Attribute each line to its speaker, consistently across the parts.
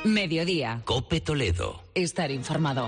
Speaker 1: Mediodía.
Speaker 2: COPE Toledo.
Speaker 1: Estar informado.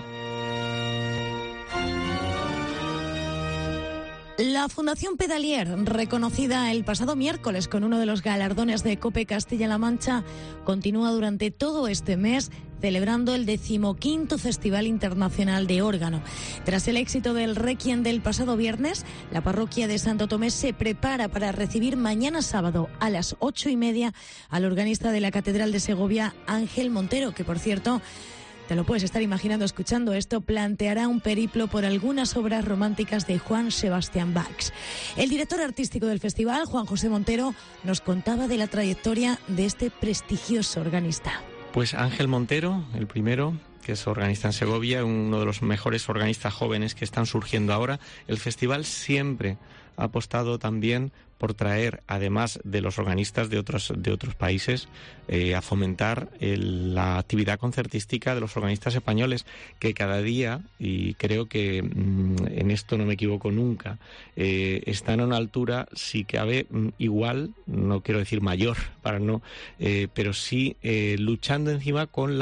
Speaker 3: La Fundación Pedalier, reconocida el pasado miércoles con uno de los galardones de COPE Castilla-La Mancha, continúa durante todo este mes celebrando el 15º Festival Internacional de Órgano. Tras el éxito del Requiem del pasado viernes, la parroquia de Santo Tomé se prepara para recibir mañana sábado a las 8:30 al organista de la Catedral de Segovia, Ángel Montero, que por cierto, te lo puedes estar imaginando escuchando esto, planteará un periplo por algunas obras románticas de Juan Sebastián Bach. El director artístico del festival, Juan José Montero, nos contaba de la trayectoria de este prestigioso organista.
Speaker 4: Pues Ángel Montero, el primero, que es organista en Segovia, uno de los mejores organistas jóvenes que están surgiendo ahora. El festival siempre ha apostado también por traer, además de los organistas de otros países, a fomentar la actividad concertística de los organistas españoles, que cada día, y creo que en esto no me equivoco nunca, están a una altura, si cabe, igual, no quiero decir mayor, pero sí luchando encima con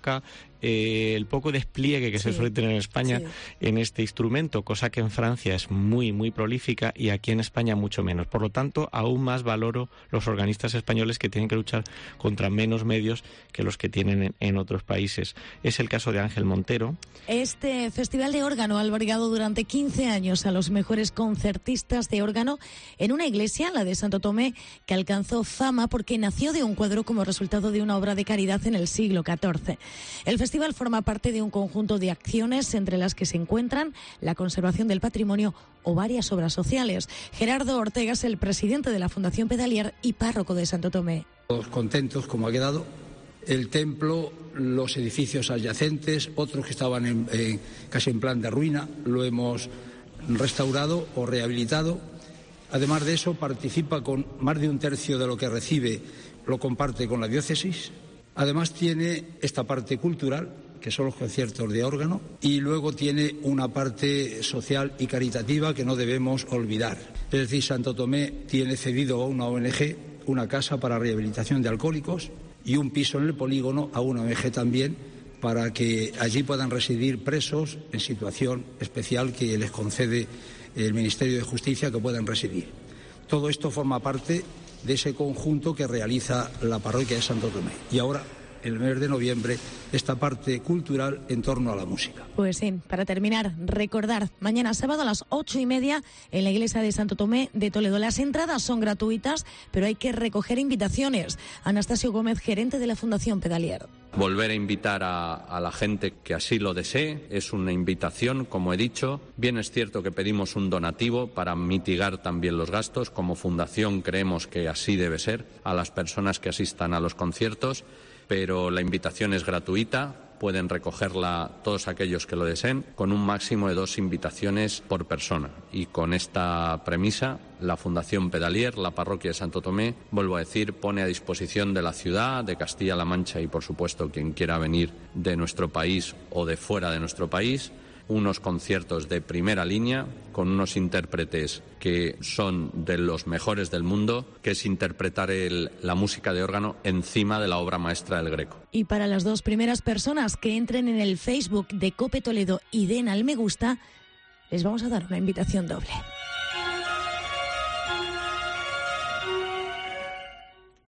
Speaker 4: el poco despliegue que se suele tener en España en este instrumento, cosa que en Francia es muy, muy prolífica y aquí en España mucho menos. Por lo tanto, aún más valoro los organistas españoles que tienen que luchar contra menos medios que los que tienen en otros países. Es el caso de Ángel Montero.
Speaker 3: Este Festival de Órgano ha albergado durante 15 años a los mejores concertistas de órgano en una iglesia, la de Santo Tomé, que alcanzó fama porque nació de un cuadro como resultado de una obra de caridad en el siglo XIV. El festival forma parte de un conjunto de acciones entre las que se encuentran la conservación del patrimonio o varias obras sociales. Gerardo Ortega es el presidente de la Fundación Pedalier y párroco de Santo Tomé.
Speaker 5: Todos contentos como ha quedado. El templo, los edificios adyacentes, otros que estaban casi en plan de ruina, lo hemos restaurado o rehabilitado. Además de eso, participa con más de un tercio de lo que recibe, lo comparte con la diócesis. Además tiene esta parte cultural, que son los conciertos de órgano, y luego tiene una parte social y caritativa que no debemos olvidar. Es decir, Santo Tomé tiene cedido a una ONG una casa para rehabilitación de alcohólicos y un piso en el polígono a una ONG también, para que allí puedan residir presos en situación especial que les concede el Ministerio de Justicia, que puedan residir. Todo esto forma parte de ese conjunto que realiza la parroquia de Santo Tomé. Y ahora, el mes de noviembre, esta parte cultural en torno a la música.
Speaker 3: Pues sí, para terminar, recordar, mañana sábado a las 8:30 en la iglesia de Santo Tomé de Toledo. Las entradas son gratuitas, pero hay que recoger invitaciones. Anastasio Gómez, gerente de la Fundación Pedalier.
Speaker 6: Volver a invitar a la gente que así lo desee, es una invitación, como he dicho. Bien es cierto que pedimos un donativo para mitigar también los gastos. Como fundación creemos que así debe ser a las personas que asistan a los conciertos, pero la invitación es gratuita. Pueden recogerla todos aquellos que lo deseen, con un máximo de 2 invitaciones por persona. Y con esta premisa, la Fundación Pedalier, la parroquia de Santo Tomé, vuelvo a decir, pone a disposición de la ciudad, de Castilla-La Mancha y, por supuesto, quien quiera venir de nuestro país o de fuera de nuestro país, unos conciertos de primera línea con unos intérpretes que son de los mejores del mundo, que es interpretar la música de órgano encima de la obra maestra del Greco.
Speaker 3: Y para las 2 primeras personas que entren en el Facebook de COPE Toledo y den al me gusta, les vamos a dar una invitación doble.